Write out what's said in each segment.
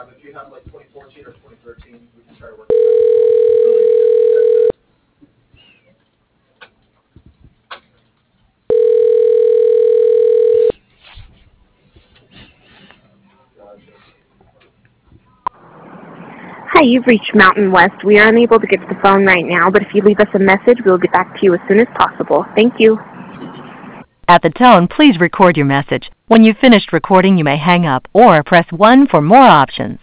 If you have like 2014 or 2013, we can try to work with that. Really need to see that. Gotcha. Hi, you've reached Mountain West. We are unable to get to the phone right now, but if you leave us a message, we'll get back to you as soon as possible. Thank you. At the tone, please record your message. When you've finished recording, you may hang up or press 1 for more options.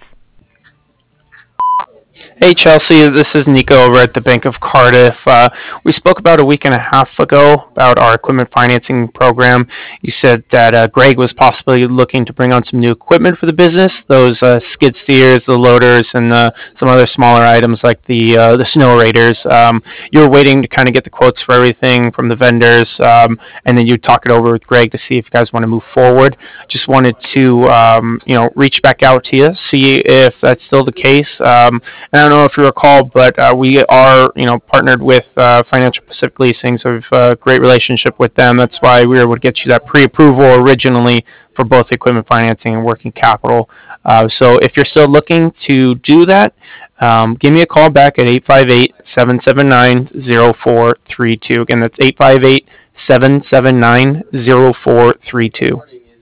Hey Chelsea, this is Nico over at the Bank of Cardiff. We spoke about a week and a half ago about our equipment financing program. You said that Greg was possibly looking to bring on some new equipment for the business, those skid steers, the loaders, and some other smaller items like the snow raiders. You were waiting to kind of get the quotes for everything from the vendors, and then you talk it over with Greg to see if you guys want to move forward. Just wanted to reach back out to you, see if that's still the case. And I don't know if you recall, but we are, partnered with Financial Pacific Leasing, so we have a great relationship with them. That's why we were able to get you that pre-approval originally for both equipment financing and working capital. So if you're still looking to do that, give me a call back at 858-779-0432. Again, that's 858-779-0432.